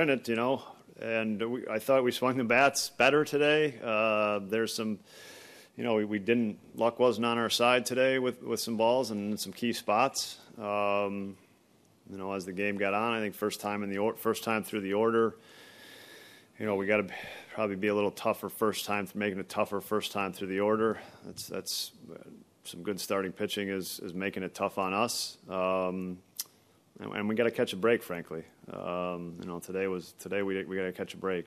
in it, and I thought we swung the bats better today. There's some, we didn't, luck wasn't on our side today with some balls and some key spots. As the game got on, I think first time through the order, we got to probably be a little tougher making it tougher first time through the order. That's some good starting pitching is making it tough on us. And we got to catch a break, frankly. Today we got to catch a break.